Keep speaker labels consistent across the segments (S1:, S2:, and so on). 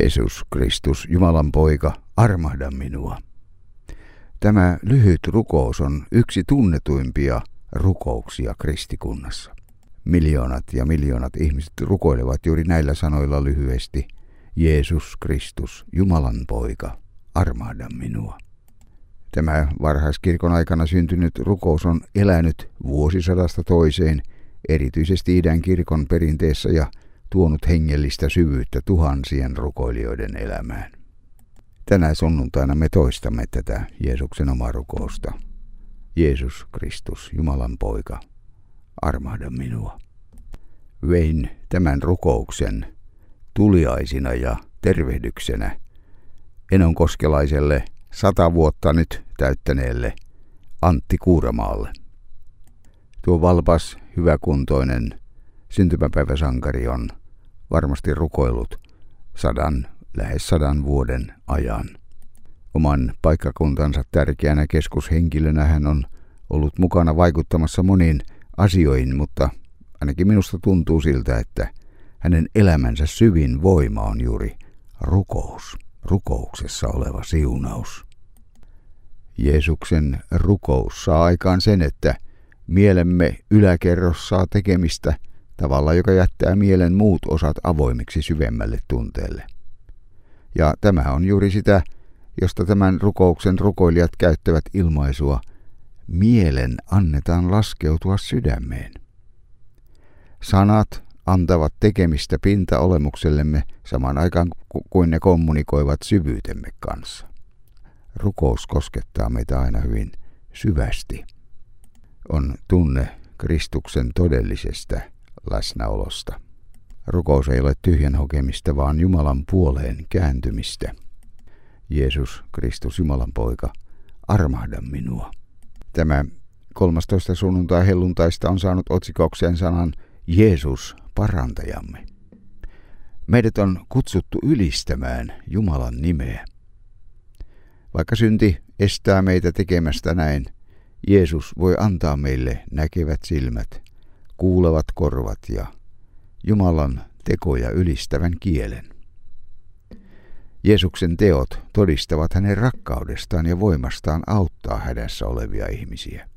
S1: Jeesus Kristus, Jumalan poika, armahda minua. Tämä lyhyt rukous on yksi tunnetuimpia rukouksia kristikunnassa. Miljoonat ja miljoonat ihmiset rukoilevat juuri näillä sanoilla lyhyesti. Jeesus Kristus, Jumalan poika, armahda minua. Tämä varhaiskirkon aikana syntynyt rukous on elänyt vuosisadasta toiseen, erityisesti idän kirkon perinteessä ja tuonut hengellistä syvyyttä tuhansien rukoilijoiden elämään. Tänä sunnuntaina me toistamme tätä Jeesuksen omaa rukousta. Jeesus Kristus, Jumalan poika, armahda minua. Vein tämän rukouksen tuliaisina ja tervehdyksenä enonkoskelaiselle 100 vuotta nyt täyttäneelle Antti Kuuramaalle. Tuo valpas, hyväkuntoinen syntymäpäiväsankari on varmasti rukoillut lähes 100 vuoden ajan. Oman paikkakuntansa tärkeänä keskushenkilönä hän on ollut mukana vaikuttamassa moniin asioihin, mutta ainakin minusta tuntuu siltä, että hänen elämänsä syvin voima on juuri rukous, rukouksessa oleva siunaus. Jeesuksen rukous saa aikaan sen, että mielemme yläkerros saa tekemistä tavalla, joka jättää mielen muut osat avoimiksi syvemmälle tunteelle. Ja tämä on juuri sitä, josta tämän rukouksen rukoilijat käyttävät ilmaisua, mielen annetaan laskeutua sydämeen. Sanat antavat tekemistä pintaolemuksellemme samaan aikaan kuin ne kommunikoivat syvyytemme kanssa. Rukous koskettaa meitä aina hyvin syvästi. On tunne Kristuksen todellisesta läsnäolosta. Rukous ei ole tyhjän hokemista, vaan Jumalan puoleen kääntymistä. Jeesus Kristus, Jumalan poika, armahda minua. Tämä 13. sunnuntai helluntaista on saanut otsikokseen sanan Jeesus, parantajamme. Meidät on kutsuttu ylistämään Jumalan nimeä. Vaikka synti estää meitä tekemästä näin, Jeesus voi antaa meille näkevät silmät, kuulevat korvat ja Jumalan tekoja ylistävän kielen. Jeesuksen teot todistavat hänen rakkaudestaan ja voimastaan auttaa hädässä olevia ihmisiä.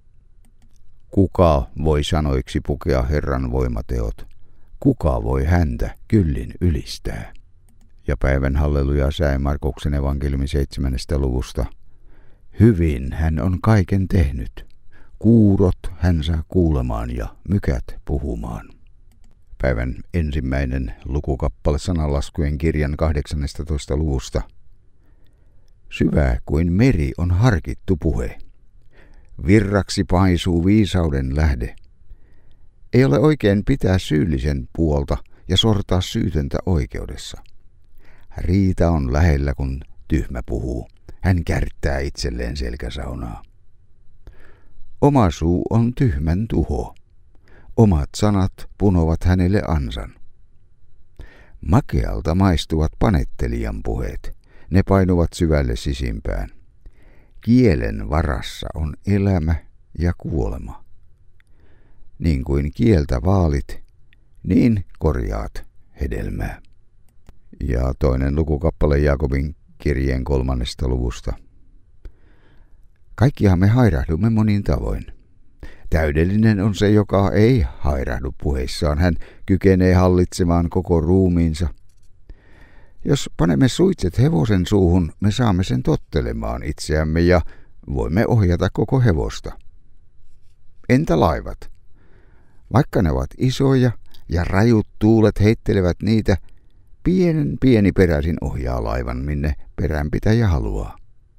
S1: Kuka voi sanoiksi pukea Herran voimateot? Kuka voi häntä kyllin ylistää? Ja päivän halleluja säe Markuksen evankeliumin 7. luvusta. Hyvin hän on kaiken tehnyt. Kuurot hän saa kuulemaan ja mykät puhumaan. Päivän ensimmäinen lukukappale sananlaskujen kirjan 18. luvusta. Syvä kuin meri on harkittu puhe. Virraksi paisuu viisauden lähde. Ei ole oikein pitää syyllisen puolta ja sortaa syytöntä oikeudessa. Riita on lähellä, kun tyhmä puhuu. Hän kärttää itselleen selkäsaunaa. Oma suu on tyhmän tuho. Omat sanat punovat hänelle ansan. Makealta maistuvat panettelijan puheet. Ne painuvat syvälle sisimpään. Kielen varassa on elämä ja kuolema. Niin kuin kieltä vaalit, niin korjaat hedelmää. Ja toinen lukukappale Jaakobin kirjeen 3. luvusta. Kaikkihan me hairahdumme monin tavoin. Täydellinen on se, joka ei hairahdu puheissaan. Hän kykenee hallitsemaan koko ruumiinsa. Jos panemme suitset hevosen suuhun, me saamme sen tottelemaan itseämme ja voimme ohjata koko hevosta. Entä laivat? Vaikka ne ovat isoja ja rajut tuulet heittelevät niitä, pieni peräsin ohjaa laivan, minne peränpitäjä haluaa.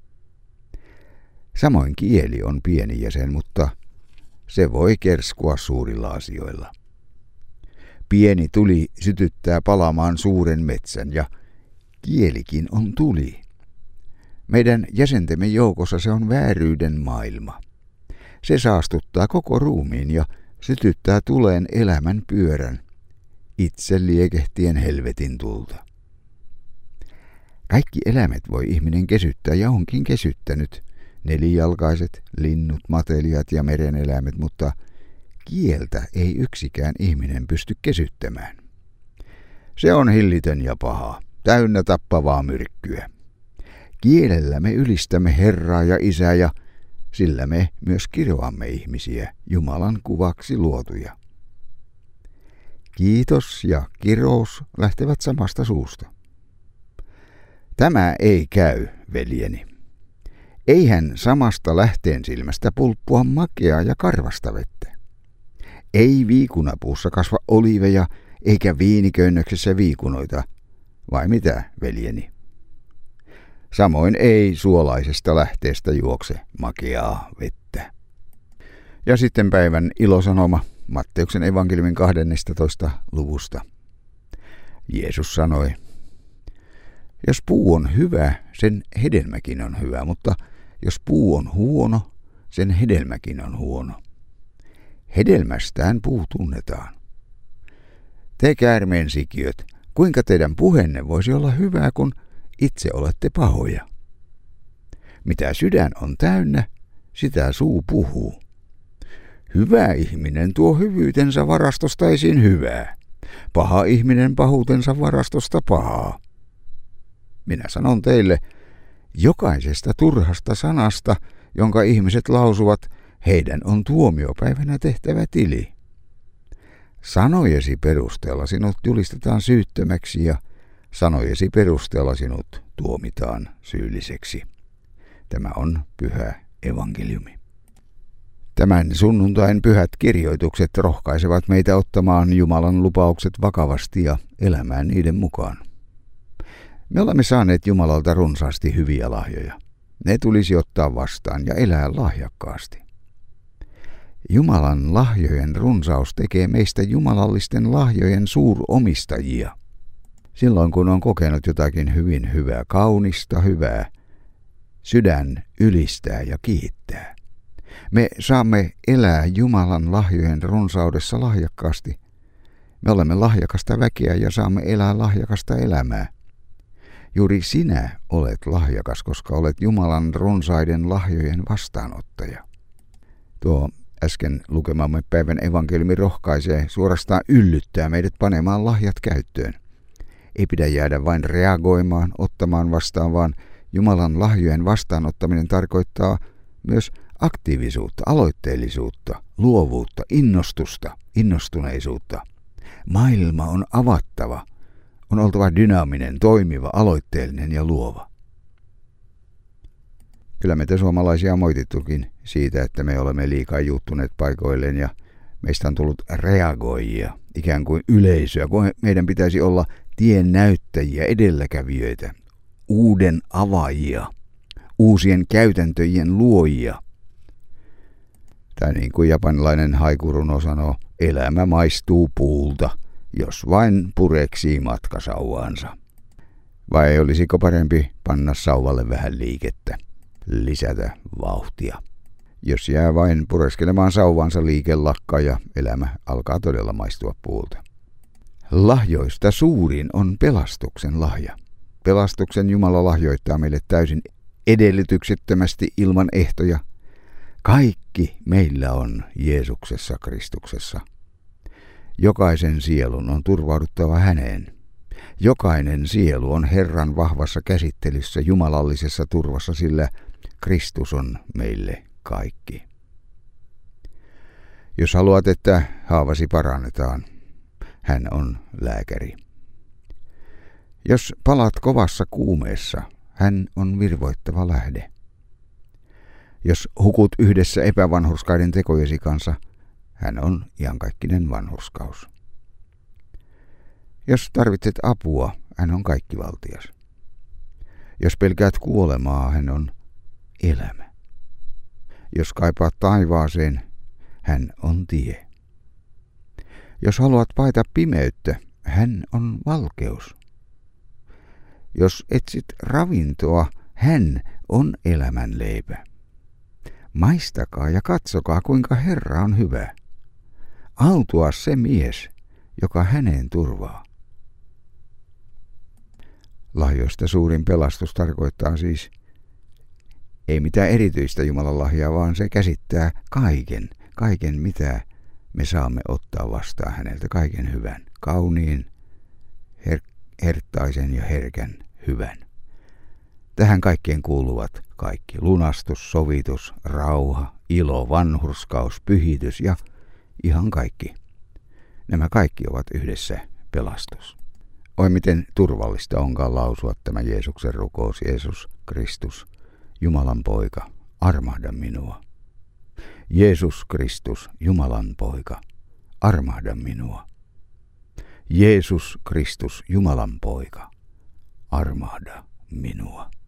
S1: Samoin kieli on pieni jäsen, mutta se voi kerskua suurilla asioilla. Pieni tuli sytyttää palamaan suuren metsän ja kielikin on tuli. Meidän jäsentemme joukossa se on vääryyden maailma. Se saastuttaa koko ruumiin ja sytyttää tuleen elämän pyörän, itse liekehtien helvetin tulta. Kaikki eläimet voi ihminen kesyttää ja onkin kesyttänyt, nelijalkaiset, linnut, matelijat ja mereneläimet, mutta kieltä ei yksikään ihminen pysty kesyttämään. Se on hillitön ja paha. täynnä tappavaa myrkkyä. Kielellä me ylistämme Herraa ja Isää ja sillä me myös kiroamme ihmisiä, Jumalan kuvaksi luotuja. Kiitos ja kirous lähtevät samasta suusta. Tämä ei käy, veljeni. Eihän samasta lähteen silmästä pulppua makeaa ja karvasta vettä. Ei viikunapuussa kasva oliiveja eikä viiniköynnöksessä viikunoita, vai mitä, veljeni? Samoin ei suolaisesta lähteestä juokse makeaa vettä. Ja sitten päivän ilosanoma Matteuksen evankeliumin 12. luvusta. Jeesus sanoi, jos puu on hyvä, sen hedelmäkin on hyvä, mutta jos puu on huono, sen hedelmäkin on huono. Hedelmästään puu tunnetaan. Te käärmeen sikiöt, kuinka teidän puheenne voisi olla hyvää, kun itse olette pahoja? Mitä sydän on täynnä, sitä suu puhuu. Hyvä ihminen tuo hyvyytensä varastosta esiin hyvää. Paha ihminen pahuutensa varastosta pahaa. Minä sanon teille, jokaisesta turhasta sanasta, jonka ihmiset lausuvat, heidän on tuomiopäivänä tehtävä tili. Sanojesi perusteella sinut julistetaan syyttömäksi ja sanojesi perusteella sinut tuomitaan syylliseksi. Tämä on pyhä evankeliumi. Tämän sunnuntain pyhät kirjoitukset rohkaisevat meitä ottamaan Jumalan lupaukset vakavasti ja elämään niiden mukaan. Me olemme saaneet Jumalalta runsaasti hyviä lahjoja. Ne tulisi ottaa vastaan ja elää lahjakkaasti. Jumalan lahjojen runsaus tekee meistä jumalallisten lahjojen suuromistajia. Silloin kun on kokenut jotakin hyvin hyvää, kaunista hyvää, sydän ylistää ja kiittää. Me saamme elää Jumalan lahjojen runsaudessa lahjakkaasti. Me olemme lahjakasta väkeä ja saamme elää lahjakasta elämää. Juuri sinä olet lahjakas, koska olet Jumalan runsaiden lahjojen vastaanottaja. Tuo äsken lukemamme päivän evankeliumi rohkaisee, suorastaan yllyttää meidät panemaan lahjat käyttöön. Ei pidä jäädä vain reagoimaan, ottamaan vastaan, vaan Jumalan lahjojen vastaanottaminen tarkoittaa myös aktiivisuutta, aloitteellisuutta, luovuutta, innostusta, innostuneisuutta. Maailma on avattava, on oltava dynaaminen, toimiva, aloitteellinen ja luova. Kyllä meitä suomalaisia on moitittukin siitä, että me olemme liikaa juuttuneet paikoilleen ja meistä on tullut reagoijia, ikään kuin yleisöä, kun meidän pitäisi olla tien näyttäjiä, edelläkävijöitä, uuden avaajia, uusien käytäntöjen luojia. Tai niin kuin japanilainen haikuruno sanoo, elämä maistuu puulta, jos vain pureksii matkasauvaansa. Vai olisiko parempi panna sauvalle vähän liikettä, lisätä vauhtia? Jos jää vain pureskelemaan sauvaansa, liike lakkaa ja elämä alkaa todella maistua puulta. Lahjoista suurin on pelastuksen lahja. Pelastuksen Jumala lahjoittaa meille täysin edellytyksettömästi ilman ehtoja. Kaikki meillä on Jeesuksessa Kristuksessa. Jokaisen sielun on turvauduttava häneen. Jokainen sielu on Herran vahvassa käsittelyssä jumalallisessa turvassa, sillä Kristus on meille kaikki. Jos haluat, että haavasi parannetaan, hän on lääkäri. Jos palat kovassa kuumeessa, hän on virvoittava lähde. Jos hukut yhdessä epävanhurskaiden tekojesi kanssa, hän on iankaikkinen vanhurskaus. Jos tarvitset apua, hän on kaikkivaltias. Jos pelkäät kuolemaa, hän on elämä. Jos kaipaat taivaaseen, hän on tie. Jos haluat paeta pimeyttä, hän on valkeus. Jos etsit ravintoa, hän on elämän leipä. Maistakaa ja katsokaa, kuinka Herra on hyvä. Autua se mies, joka häneen turvaa. Lahjoista suurin pelastus tarkoittaa siis ei mitään erityistä Jumalan lahjaa, vaan se käsittää kaiken mitä me saamme ottaa vastaan häneltä, kaiken hyvän, kauniin, herttaisen ja herkän hyvän. Tähän kaikkeen kuuluvat kaikki: lunastus, sovitus, rauha, ilo, vanhurskaus, pyhitys ja ihan kaikki. Nämä kaikki ovat yhdessä pelastus. Oi miten turvallista onkaan lausua tämä Jeesuksen rukous: Jeesus Kristus, Jumalan poika, armahda minua. Jeesus Kristus, Jumalan poika, armahda minua. Jeesus Kristus, Jumalan poika, armahda minua.